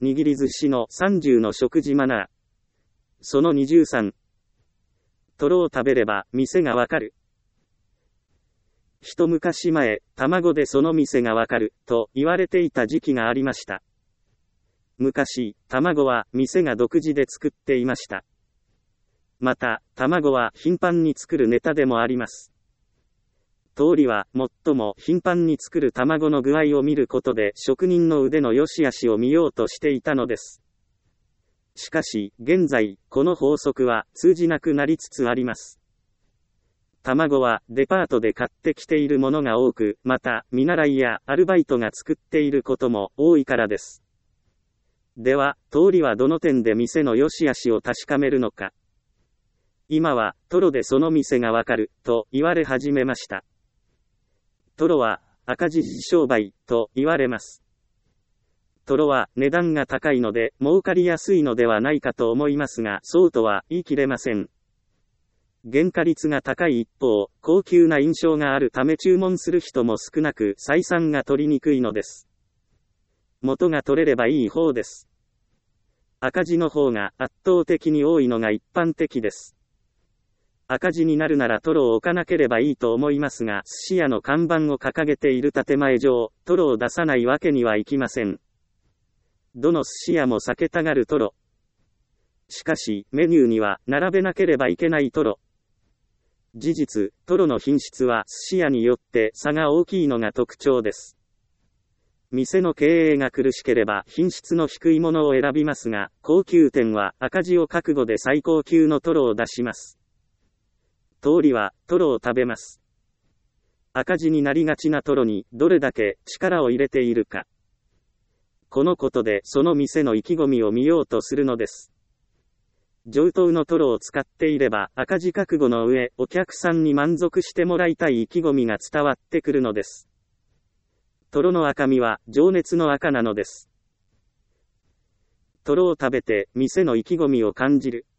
握り寿司の30の食事マナー。その23。トロを食べれば店がわかる。一昔前、卵でその店がわかる、と言われていた時期がありました。昔、卵は店が独自で作っていました。また、卵は頻繁に作るネタでもあります。通りは、最も頻繁に作る卵の具合を見ることで職人の腕の良し悪しを見ようとしていたのです。しかし、現在、この法則は通じなくなりつつあります。卵はデパートで買ってきているものが多く、また、見習いやアルバイトが作っていることも多いからです。では、通りはどの点で店の良し悪しを確かめるのか。今は、トロでその店がわかる、と言われ始めました。トロは、赤字商売、と言われます。トロは値段が高いので、儲かりやすいのではないかと思いますが、そうとは言い切れません。原価率が高い一方、高級な印象があるため注文する人も少なく、採算が取りにくいのです。元が取れればいい方です。赤字の方が圧倒的に多いのが一般的です。赤字になるならトロを置かなければいいと思いますが、寿司屋の看板を掲げている建前上、トロを出さないわけにはいきません。どの寿司屋も避けたがるトロ。しかし、メニューには並べなければいけないトロ。事実、トロの品質は寿司屋によって差が大きいのが特徴です。店の経営が苦しければ品質の低いものを選びますが、高級店は赤字を覚悟で最高級のトロを出します。通りはトロを食べます。赤字になりがちなトロにどれだけ力を入れているか。このことでその店の意気込みを見ようとするのです。上等のトロを使っていれば赤字覚悟の上、お客さんに満足してもらいたい意気込みが伝わってくるのです。トロの赤身は情熱の赤なのです。トロを食べて店の意気込みを感じる。